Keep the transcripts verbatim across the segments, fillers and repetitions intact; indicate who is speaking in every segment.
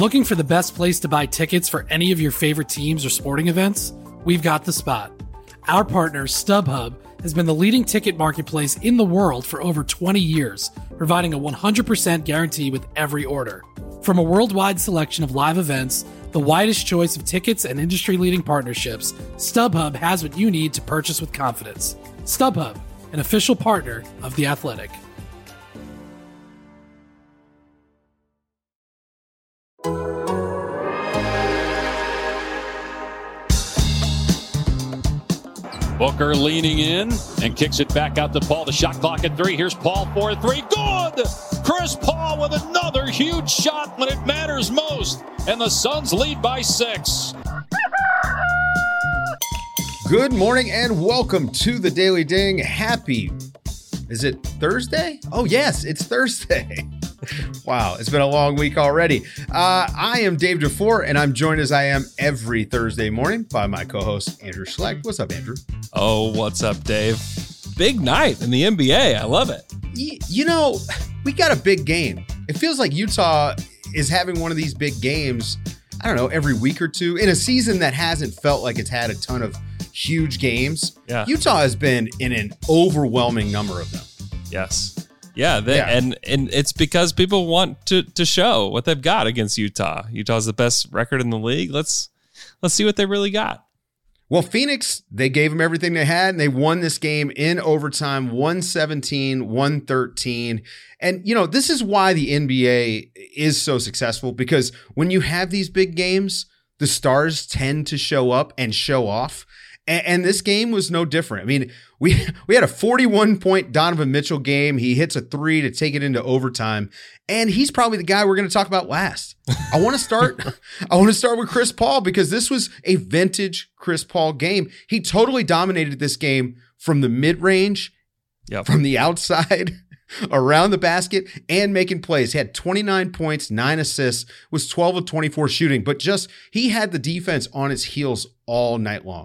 Speaker 1: Looking for the best place to buy tickets for any of your favorite teams or sporting events? We've got the spot. Our partner, StubHub, has been the leading ticket marketplace in the world for over twenty years, providing a one hundred percent guarantee with every order. From a worldwide selection of live events, the widest choice of tickets and industry-leading partnerships, StubHub has what you need to purchase with confidence. StubHub, an official partner of The Athletic.
Speaker 2: Booker leaning in and kicks it back out to Paul. The shot clock at three. Here's Paul for three. Good! Chris Paul with another huge shot when it matters most. And the Suns lead by six.
Speaker 3: Good morning and welcome to the Daily Ding. Happy, is it Thursday? Oh yes, it's Thursday. Wow, it's been a long week already. Uh, I am Dave DeFore, and I'm joined as I am every Thursday morning by my co-host, Andrew Schlecht. What's up, Andrew?
Speaker 4: Oh, what's up, Dave? Big night in the N B A. I love it.
Speaker 3: You, you know, we got a big game. It feels like Utah is having one of these big games, I don't know, every week or two, in a season that hasn't felt like it's had a ton of huge games.
Speaker 4: Yeah.
Speaker 3: Utah has been in an overwhelming number of them.
Speaker 4: Yes. Yeah, they,
Speaker 3: yeah,
Speaker 4: and and it's because people want to to show what they've got against Utah. Utah's the best record in the league. Let's let's see what they really got.
Speaker 3: Well, Phoenix, they gave them everything they had, and they won this game in overtime, one seventeen, one thirteen. And, you know, this is why the N B A is so successful, because when you have these big games, the stars tend to show up and show off. And, and this game was no different. I mean, we we had a forty-one point Donovan Mitchell game. He hits a three to take it into overtime, and he's probably the guy we're going to talk about last. I want to start. I want to start with Chris Paul, because this was a vintage Chris Paul game. He totally dominated this game from the mid range,
Speaker 4: yep.
Speaker 3: from the outside, around the basket, and making plays. He had twenty-nine points, nine assists, was twelve of twenty-four shooting, but just he had the defense on his heels all night long.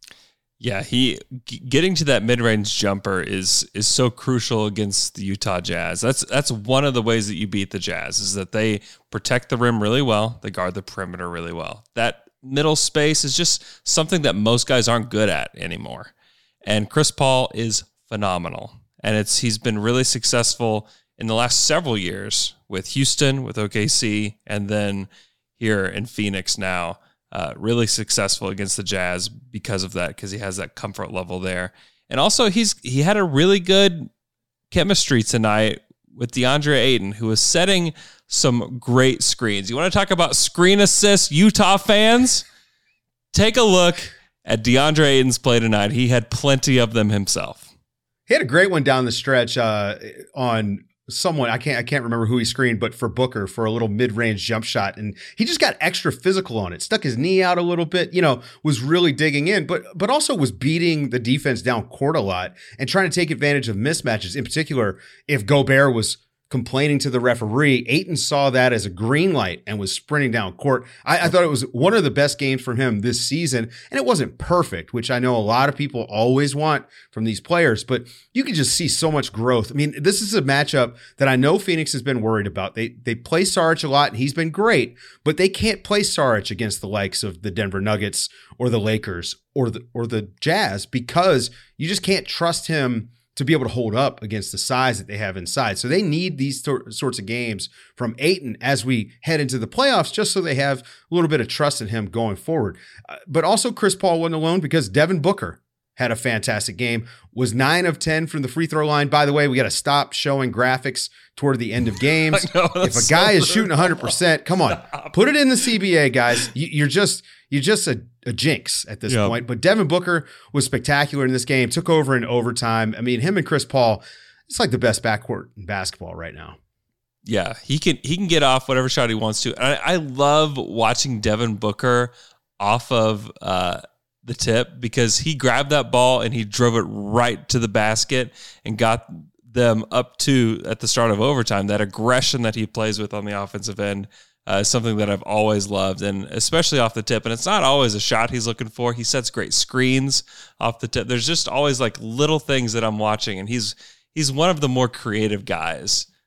Speaker 4: Yeah, he getting to that mid-range jumper is is so crucial against the Utah Jazz. That's that's one of the ways that you beat the Jazz, is that they protect the rim really well, they guard the perimeter really well. That middle space is just something that most guys aren't good at anymore. And Chris Paul is phenomenal. And it's he's been really successful in the last several years with Houston, with O K C, and then here in Phoenix now. Uh, really successful against the Jazz because of that, because he has that comfort level there. And also he's he had a really good chemistry tonight with DeAndre Ayton, who was setting some great screens. You want to talk about screen assists, Utah fans? Take a look at DeAndre Ayton's play tonight. He had plenty of them himself.
Speaker 3: He had a great one down the stretch uh, on someone, I can't I can't remember who he screened, but for Booker for a little mid-range jump shot. And he just got extra physical on it, stuck his knee out a little bit, you know, was really digging in, but but also was beating the defense down court a lot and trying to take advantage of mismatches. In particular, if Gobert was complaining to the referee, Ayton saw that as a green light and was sprinting down court. I, I thought it was one of the best games from him this season, and it wasn't perfect, which I know a lot of people always want from these players, but you can just see so much growth. I mean, this is a matchup that I know Phoenix has been worried about. They they play Saric a lot, and he's been great, but they can't play Saric against the likes of the Denver Nuggets or the Lakers or the or the Jazz, because you just can't trust him to be able to hold up against the size that they have inside. So they need these th- sorts of games from Ayton as we head into the playoffs, just so they have a little bit of trust in him going forward. Uh, but also Chris Paul wasn't alone, because Devin Booker had a fantastic game, was nine of ten from the free throw line. By the way, we got to stop showing graphics toward the end of games.
Speaker 4: know,
Speaker 3: if a guy
Speaker 4: so
Speaker 3: is shooting one hundred percent, come on,
Speaker 4: Stop.
Speaker 3: Put it in the C B A, guys. You, you're just you're just a, a jinx at this
Speaker 4: yep.
Speaker 3: point. But Devin Booker was spectacular in this game, took over in overtime. I mean, him and Chris Paul, it's like the best backcourt in basketball right now.
Speaker 4: Yeah, he can he can get off whatever shot he wants to. And I, I love watching Devin Booker off of uh, the tip, because he grabbed that ball and he drove it right to the basket and got them up to, at the start of overtime. That aggression that he plays with on the offensive end uh, is something that I've always loved, and especially off the tip. And it's not always a shot he's looking for. He sets great screens off the tip. There's just always like little things that I'm watching, and he's he's one of the more creative guys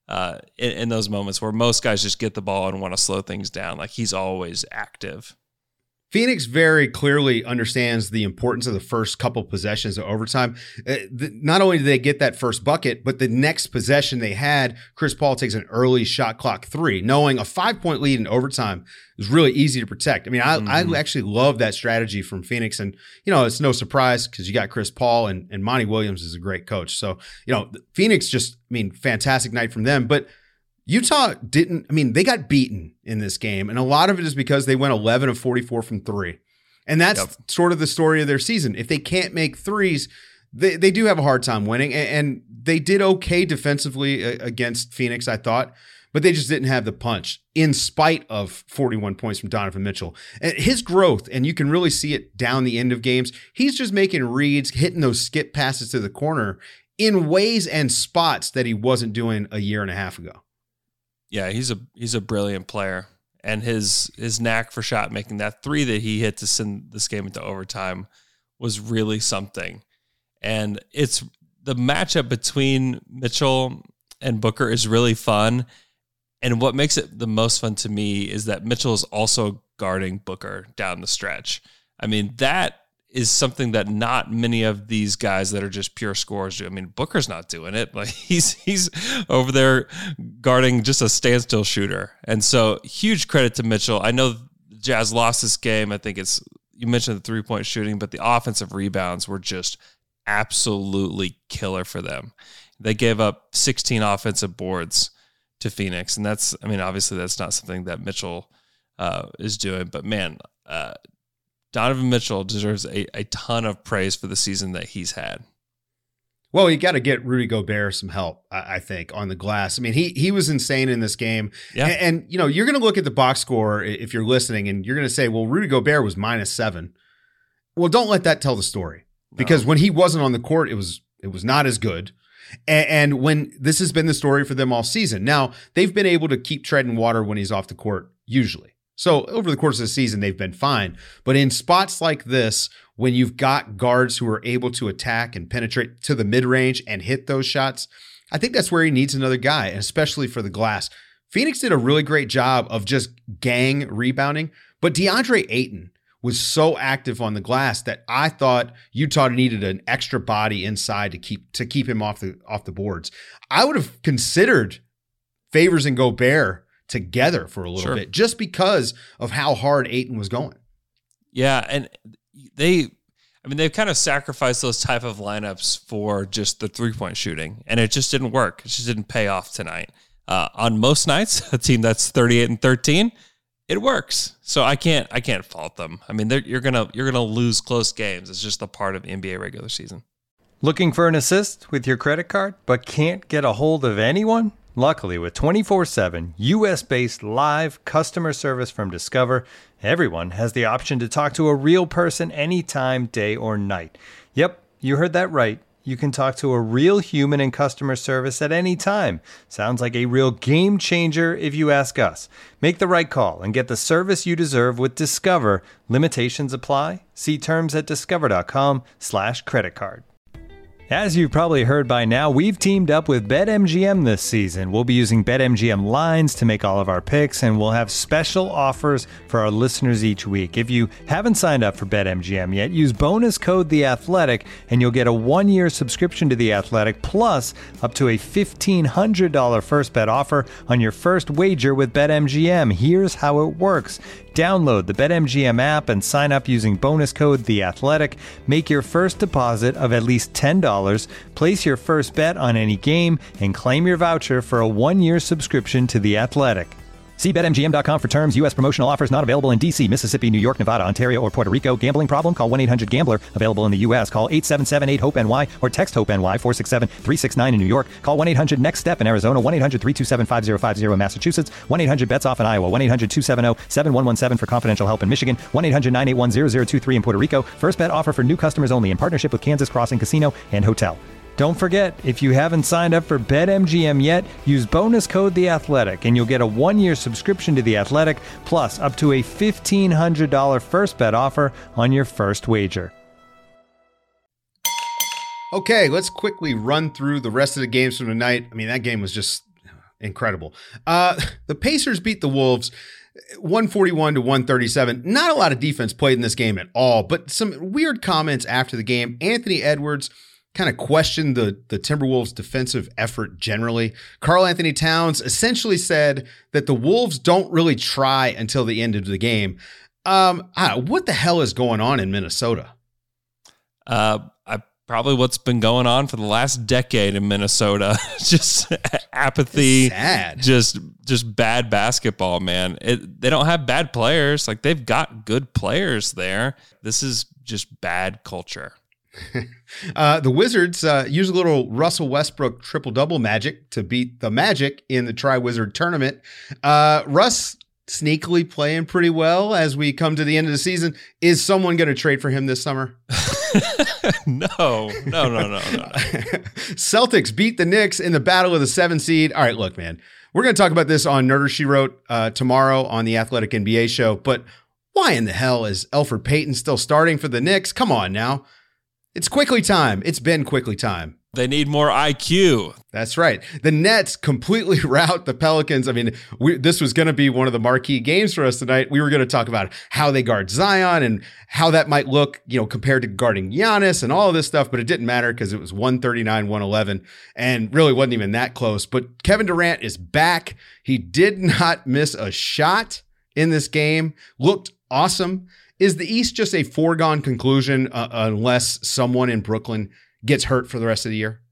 Speaker 4: uh, in, in those moments where most guys just get the ball and want to slow things down. Like he's always active.
Speaker 3: Phoenix very clearly understands the importance of the first couple possessions of overtime. Uh, the, not only did they get that first bucket, but the next possession they had, Chris Paul takes an early shot clock three, knowing a five-point lead in overtime is really easy to protect. I mean, I, mm-hmm. I actually love that strategy from Phoenix. And, you know, it's no surprise because you got Chris Paul and, and Monty Williams is a great coach. So, you know, Phoenix just, I mean, fantastic night from them. But Utah didn't, I mean, they got beaten in this game, and a lot of it is because they went eleven of forty-four from three. And that's yep. sort of the story of their season. If they can't make threes, they, they do have a hard time winning, and, and they did okay defensively against Phoenix, I thought, but they just didn't have the punch in spite of forty-one points from Donovan Mitchell. And his growth, and you can really see it down the end of games, he's just making reads, hitting those skip passes to the corner in ways and spots that he wasn't doing a year and a half ago.
Speaker 4: Yeah, he's a he's a brilliant player, and his his knack for shot making, that three that he hit to send this game into overtime was really something. And it's the matchup between Mitchell and Booker is really fun. And what makes it the most fun to me is that Mitchell is also guarding Booker down the stretch. I mean, that is something that not many of these guys that are just pure scorers do. I mean, Booker's not doing it. Like he's he's over there guarding just a standstill shooter. And so huge credit to Mitchell. I know the Jazz lost this game. I think it's, you mentioned the three-point shooting, but the offensive rebounds were just absolutely killer for them. They gave up sixteen offensive boards to Phoenix. And that's, I mean, obviously that's not something that Mitchell uh, is doing, but man, uh, Donovan Mitchell deserves a, a ton of praise for the season that he's had.
Speaker 3: Well, you got to get Rudy Gobert some help, I, I think, on the glass. I mean, he he was insane in this game. Yeah. And, and you know, you're going to look at the box score if you're listening, and you're going to say, well, Rudy Gobert was minus seven. Well, don't let that tell the story. Because no. when he wasn't on the court, it was it was not as good. And, and when this has been the story for them all season. Now, they've been able to keep treading water when he's off the court, usually. So over the course of the season, they've been fine. But in spots like this, when you've got guards who are able to attack and penetrate to the mid-range and hit those shots, I think that's where he needs another guy, and especially for the glass. Phoenix did a really great job of just gang rebounding, but DeAndre Ayton was so active on the glass that I thought Utah needed an extra body inside to keep to keep him off the off the boards. I would have considered Favors and Gobert together for a little sure. bit, just because of how hard Ayton was going.
Speaker 4: Yeah, and they, I mean, they've kind of sacrificed those type of lineups for just the three-point shooting, and it just didn't work. It just didn't pay off tonight. Uh, on most nights, a team that's thirty-eight and thirteen, it works. So I can't, I can't fault them. I mean, you're gonna, you're gonna lose close games. It's just a part of the N B A regular season.
Speaker 5: Looking for an assist with your credit card, but can't get a hold of anyone? Luckily, with twenty-four seven U S-based live customer service from Discover, everyone has the option to talk to a real person anytime, day or night. Yep, you heard that right. You can talk to a real human in customer service at any time. Sounds like a real game changer if you ask us. Make the right call and get the service you deserve with Discover. Limitations apply. See terms at discover.com slash credit card. As you've probably heard by now, we've teamed up with BetMGM this season. We'll be using BetMGM lines to make all of our picks, and we'll have special offers for our listeners each week. If you haven't signed up for BetMGM yet, use bonus code The Athletic, and you'll get a one-year subscription to The Athletic, plus up to a fifteen hundred dollars first bet offer on your first wager with BetMGM. Here's how it works. Download the BetMGM app and sign up using bonus code The Athletic. Make your first deposit of at least ten dollars, place your first bet on any game, and claim your voucher for a one-year subscription to The Athletic. See Bet M G M dot com for terms. U S promotional offers not available in D C, Mississippi, New York, Nevada, Ontario, or Puerto Rico. Gambling problem? Call one eight hundred gambler. Available in the U S. Call eight seven seven eight hope N Y or text HOPE-NY four six seven three six nine in New York. Call one eight hundred next step in Arizona. one eight hundred three two seven five zero five zero in Massachusetts. one eight hundred bets off in Iowa. one eight hundred two seven zero seven one one seven for confidential help in Michigan. one eight hundred nine eight one zero zero two three in Puerto Rico. First bet offer for new customers only in partnership with Kansas Crossing Casino and Hotel. Don't forget, if you haven't signed up for BetMGM yet, use bonus code The Athletic, and you'll get a one-year subscription to The Athletic, plus up to a fifteen hundred dollars first bet offer on your first wager.
Speaker 3: Okay, let's quickly run through the rest of the games from tonight. I mean, that game was just incredible. Uh, the Pacers beat the Wolves one forty-one to one thirty-seven. Not a lot of defense played in this game at all, but some weird comments after the game. Anthony Edwards kind of questioned the, the Timberwolves' defensive effort generally. Karl Anthony Towns essentially said that the Wolves don't really try until the end of the game. Um, I don't know, what the hell is going on in Minnesota?
Speaker 4: Uh, I probably what's been going on for the last decade in Minnesota. Just apathy,
Speaker 3: It's sad.
Speaker 4: just just bad basketball, man. It, they don't have bad players. Like, they've got good players there. This is just bad culture.
Speaker 3: uh, the Wizards uh, use a little Russell Westbrook triple-double magic to beat the Magic in the Tri-Wizard tournament. Uh, Russ sneakily playing pretty well as we come to the end of the season. Is someone going to trade for him this summer?
Speaker 4: no, no, no, no, no.
Speaker 3: Celtics beat the Knicks in the battle of the seven seed. All right, look, man, we're going to talk about this on Nerder She Wrote uh, tomorrow on the Athletic N B A show, but why in the hell is Elfrid Payton still starting for the Knicks? Come on now. It's quickly time. It's been quickly time.
Speaker 4: They need more I Q.
Speaker 3: That's right. The Nets completely rout the Pelicans. I mean, we, this was going to be one of the marquee games for us tonight. We were going to talk about how they guard Zion and how that might look, you know, compared to guarding Giannis and all of this stuff, but it didn't matter because it was one thirty-nine one eleven and really wasn't even that close. But Kevin Durant is back. He did not miss a shot in this game. Looked awesome. Is the East just a foregone conclusion uh, unless someone in Brooklyn gets hurt for the rest of the year?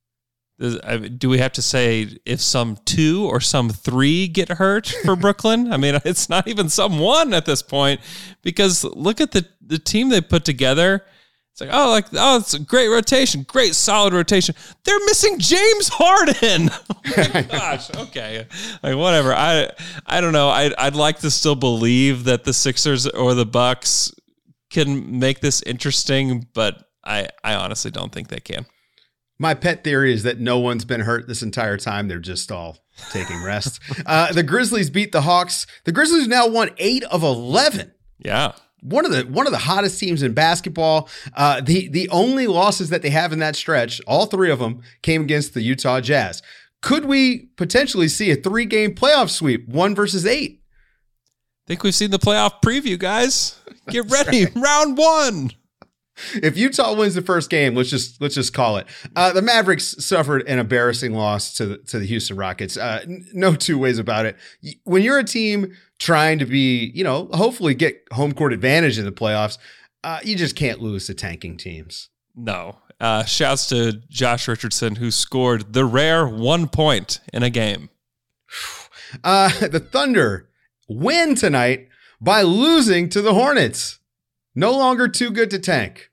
Speaker 4: Do we have to say if some two or some three get hurt for Brooklyn? I mean, it's not even some one at this point, because look at the, the team they put together. It's like, oh, like, oh, it's a great rotation, great solid rotation. They're missing James Harden. Oh my gosh. Okay. Like, whatever. I I don't know. I'd, I'd like to still believe that the Sixers or the Bucks can make this interesting, but I, I honestly don't think they can.
Speaker 3: My pet theory is that no one's been hurt this entire time. They're just all taking rest. uh, the Grizzlies beat the Hawks. The Grizzlies now won eight of eleven.
Speaker 4: Yeah.
Speaker 3: One of the one of the hottest teams in basketball. Uh, the the only losses that they have in that stretch, all three of them, came against the Utah Jazz. Could we potentially see a three-game playoff sweep, one versus eight?
Speaker 4: I think we've seen the playoff preview, guys. Get ready, right. Round one.
Speaker 3: If Utah wins the first game, let's just let's just call it. Uh, the Mavericks suffered an embarrassing loss to the, to the Houston Rockets. Uh, n- no two ways about it. When you're a team trying to be, you know, hopefully get home court advantage in the playoffs, uh, you just can't lose to tanking teams.
Speaker 4: No. Uh, shouts to Josh Richardson, who scored the rare one point in a game.
Speaker 3: Uh, the Thunder win tonight by losing to the Hornets. No longer too good to tank.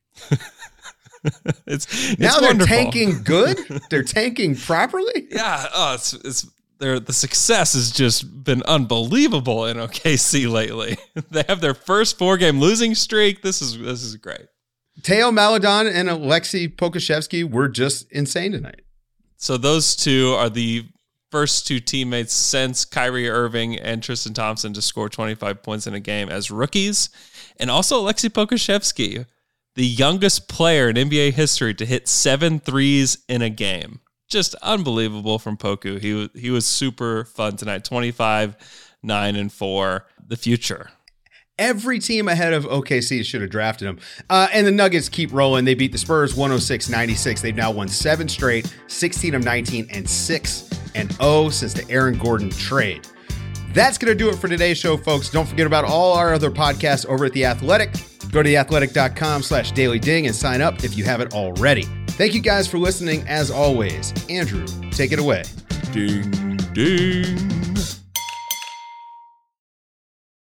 Speaker 4: it's, it's
Speaker 3: now they're
Speaker 4: wonderful.
Speaker 3: tanking good. They're tanking properly.
Speaker 4: Yeah, oh, it's it's their the success has just been unbelievable in O K C lately. They have their first four game losing streak. This is this is great.
Speaker 3: Theo Maledon and Alexei Pokusevski were just insane tonight.
Speaker 4: So those two are the first two teammates since Kyrie Irving and Tristan Thompson to score twenty-five points in a game as rookies. And also Alexei Pokusevski, the youngest player in N B A history to hit seven threes in a game. Just unbelievable from Poku. He was, he was super fun tonight. twenty-five, nine, and four. The future.
Speaker 3: Every team ahead of O K C should have drafted him. Uh, and the Nuggets keep rolling. They beat the Spurs one oh six ninety-six. They've now won seven straight, sixteen of nineteen, and six and oh since the Aaron Gordon trade. That's going to do it for today's show, folks. Don't forget about all our other podcasts over at The Athletic. Go to theathletic.com slash daily ding and sign up if you haven't already. Thank you guys for listening. As always, Andrew, take it away.
Speaker 4: Ding, ding.